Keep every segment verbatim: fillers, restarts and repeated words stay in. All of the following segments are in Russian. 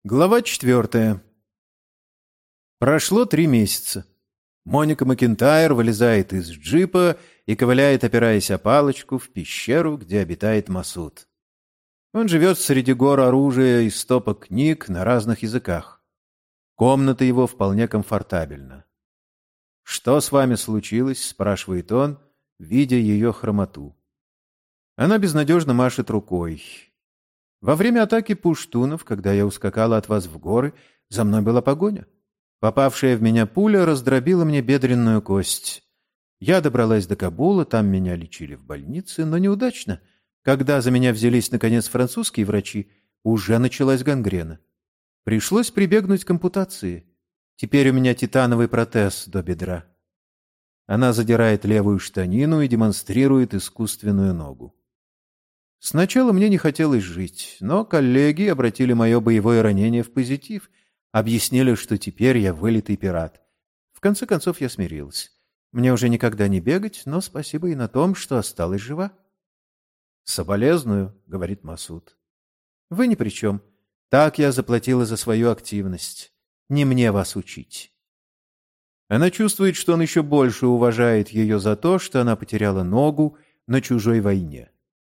Глава четвертая. Прошло три месяца. Моника Макентайр вылезает из джипа и ковыляет, опираясь о палочку, в пещеру, где обитает Масуд. Он живет среди гор оружия и стопок книг на разных языках. Комната его вполне комфортабельна. «Что с вами случилось?» — спрашивает он, видя ее хромоту. Она безнадежно машет рукой. «Во время атаки пуштунов, когда я ускакала от вас в горы, за мной была погоня. Попавшая в меня пуля раздробила мне бедренную кость. Я добралась до Кабула, там меня лечили в больнице, но неудачно. Когда за меня взялись, наконец, французские врачи, уже началась гангрена. Пришлось прибегнуть к ампутации. Теперь у меня титановый протез до бедра». Она задирает левую штанину и демонстрирует искусственную ногу. Сначала мне не хотелось жить, но коллеги обратили мое боевое ранение в позитив, объяснили, что теперь я вылитый пират. В конце концов я смирилась. Мне уже никогда не бегать, но спасибо и на том, что осталась жива. «Соболезную», — говорит Масуд. «Вы ни при чем. Так я заплатила за свою активность. Не мне вас учить». Она чувствует, что он еще больше уважает ее за то, что она потеряла ногу на чужой войне.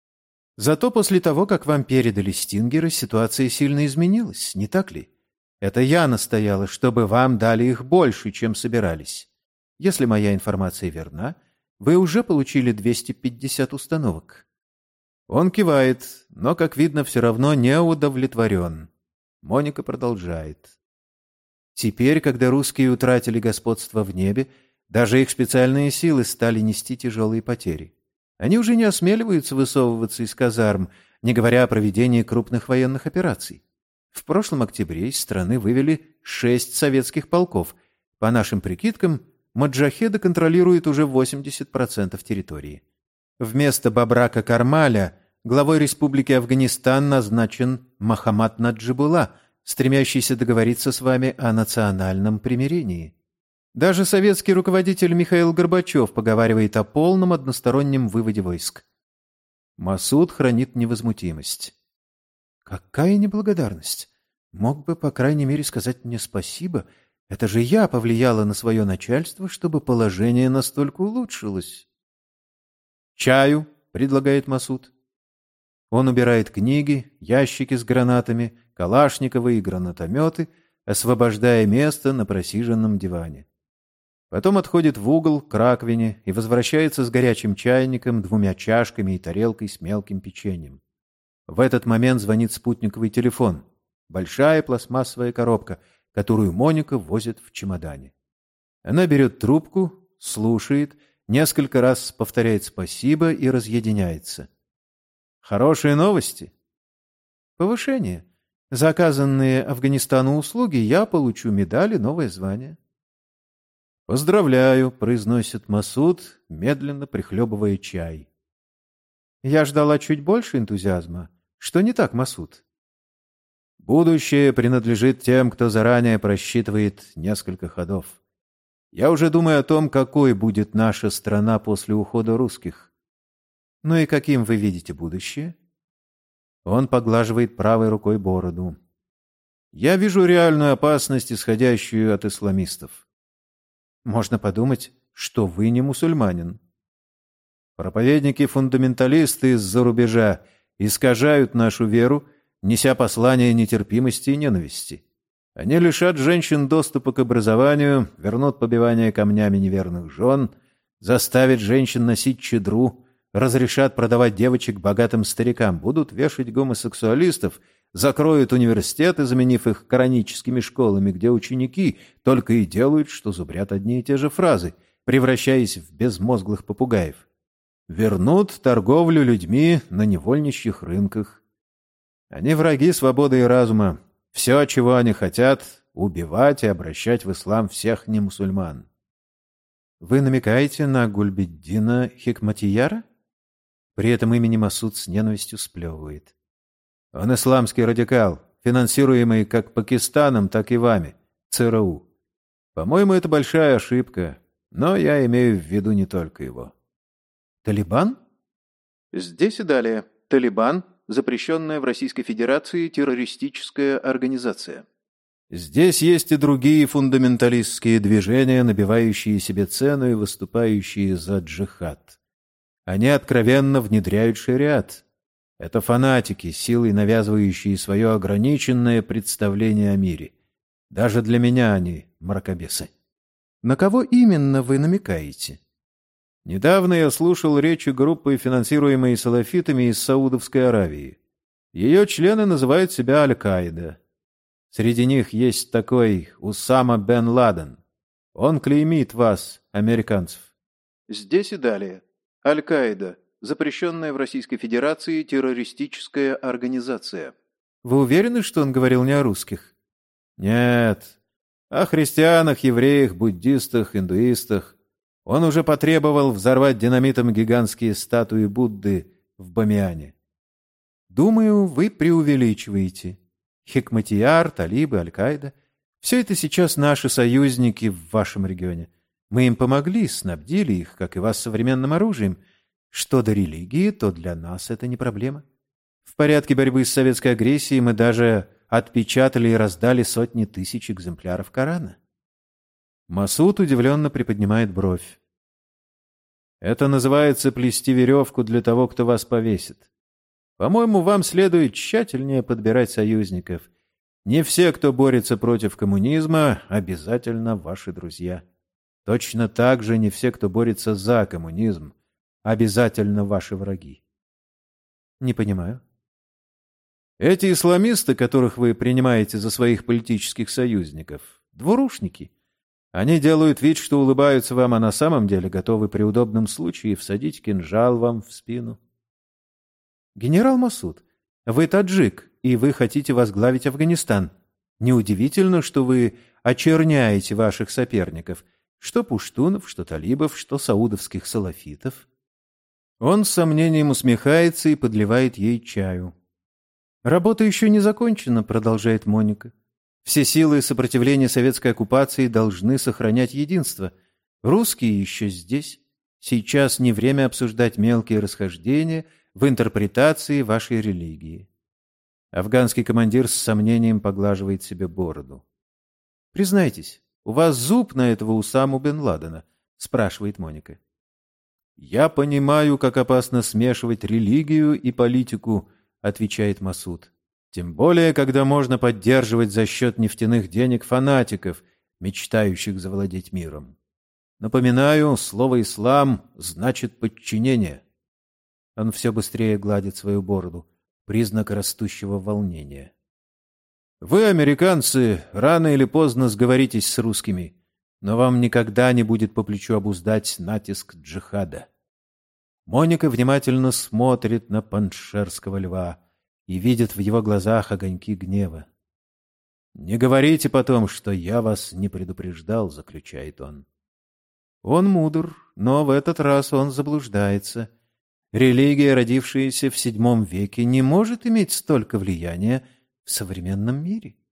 Зато после того, как вам передали стингеры, ситуация сильно изменилась, не так ли? Это я настояла, чтобы вам дали их больше, чем собирались. Если моя информация верна, вы уже получили двести пятьдесят установок. Он кивает, но, как видно, все равно не удовлетворен. Моника продолжает. Теперь, когда русские утратили господство в небе, даже их специальные силы стали нести тяжелые потери. Они уже не осмеливаются высовываться из казарм, не говоря о проведении крупных военных операций. В прошлом октябре из страны вывели шесть советских полков. По нашим прикидкам, маджахеды контролируют уже восемьдесят процентов территории. Вместо Бабрака Кармаля главой Республики Афганистан назначен Мохаммад Наджибулла, стремящийся договориться с вами о национальном примирении. Даже советский руководитель Михаил Горбачев поговаривает о полном одностороннем выводе войск. Масуд хранит невозмутимость. Какая неблагодарность! Мог бы, по крайней мере, сказать мне спасибо. Это же я повлияла на свое начальство, чтобы положение настолько улучшилось. «Чаю», — предлагает Масуд. Он убирает книги, ящики с гранатами, калашниковы и гранатометы, освобождая место на просиженном диване. Потом отходит в угол к раковине и возвращается с горячим чайником, двумя чашками и тарелкой с мелким печеньем. В этот момент звонит спутниковый телефон. Большая пластмассовая коробка, которую Моника возит в чемодане. Она берет трубку, слушает, несколько раз повторяет спасибо и разъединяется. «Хорошие новости?» «Повышение. За оказанные Афганистану услуги я получу медаль и новое звание». «Поздравляю», — произносит Масуд, медленно прихлебывая чай. «Я ждала чуть больше энтузиазма. Что не так, Масуд?» «Будущее принадлежит тем, кто заранее просчитывает несколько ходов. Я уже думаю о том, какой будет наша страна после ухода русских». «Ну и каким вы видите будущее?» Он поглаживает правой рукой бороду. «Я вижу реальную опасность, исходящую от исламистов. Можно подумать, что вы не мусульманин. Проповедники-фундаменталисты из-за рубежа искажают нашу веру, неся послание нетерпимости и ненависти. Они лишат женщин доступа к образованию, вернут побивание камнями неверных жен, заставят женщин носить чадру, разрешат продавать девочек богатым старикам, будут вешать гомосексуалистов, закроют университеты, заменив их кораническими школами, где ученики только и делают, что зубрят одни и те же фразы, превращаясь в безмозглых попугаев. Вернут торговлю людьми на невольничьих рынках. Они враги свободы и разума. Все, чего они хотят — убивать и обращать в ислам всех немусульман. Вы намекаете на Гульбеддина Хикматияра? При этом имени Масуд с ненавистью сплевывает. Он исламский радикал, финансируемый как Пакистаном, так и вами, ЦРУ. По-моему, это большая ошибка, но я имею в виду не только его. Талибан? Здесь и далее. Талибан запрещенная в Российской Федерации террористическая организация. Здесь есть и другие фундаменталистские движения, набивающие себе цену и выступающие за джихад. Они откровенно внедряют шариат. Это фанатики, силой навязывающие свое ограниченное представление о мире. Даже для меня они мракобесы. На кого именно вы намекаете? Недавно я слушал речи группы, финансируемой салафитами из Саудовской Аравии. Ее члены называют себя Аль-Каида. Среди них есть такой Усама бен Ладен. Он клеймит вас, американцев. Здесь и далее. Аль-Каида. Запрещенная в Российской Федерации террористическая организация. Вы уверены, что он говорил не о русских? Нет. О христианах, евреях, буддистах, индуистах. Он уже потребовал взорвать динамитом гигантские статуи Будды в Бамиане. Думаю, вы преувеличиваете. Хикматияр, талибы, Аль-Каида — все это сейчас наши союзники в вашем регионе. Мы им помогли, снабдили их, как и вас, современным оружием. Что до религии, то для нас это не проблема. В порядке борьбы с советской агрессией мы даже отпечатали и раздали сотни тысяч экземпляров Корана. Масуд удивленно приподнимает бровь. Это называется плести веревку для того, кто вас повесит. По-моему, вам следует тщательнее подбирать союзников. Не все, кто борется против коммунизма, обязательно ваши друзья. Точно так же не все, кто борется за коммунизм, обязательно ваши враги. Не понимаю. Эти исламисты, которых вы принимаете за своих политических союзников, двурушники. Они делают вид, что улыбаются вам, а на самом деле готовы при удобном случае всадить кинжал вам в спину. Генерал Масуд, вы таджик, и вы хотите возглавить Афганистан. Неудивительно, что вы очерняете ваших соперников, что пуштунов, что талибов, что саудовских салафитов. Он с сомнением усмехается и подливает ей чаю. «Работа еще не закончена», — продолжает Моника. «Все силы сопротивления советской оккупации должны сохранять единство. Русские еще здесь. Сейчас не время обсуждать мелкие расхождения в интерпретации вашей религии». Афганский командир с сомнением поглаживает себе бороду. «Признайтесь, у вас зуб на этого Усаму бен Ладена?» — спрашивает Моника. «Я понимаю, как опасно смешивать религию и политику», — отвечает Масуд. «Тем более, когда можно поддерживать за счет нефтяных денег фанатиков, мечтающих завладеть миром. Напоминаю, слово «ислам» значит «подчинение». Он все быстрее гладит свою бороду, признак растущего волнения. «Вы, американцы, рано или поздно сговоритесь с русскими, но вам никогда не будет по плечу обуздать натиск джихада». Моника внимательно смотрит на паншерского льва и видит в его глазах огоньки гнева. «Не говорите потом, что я вас не предупреждал», — заключает он. Он мудр, но в этот раз он заблуждается. Религия, родившаяся в седьмом веке, не может иметь столько влияния в современном мире.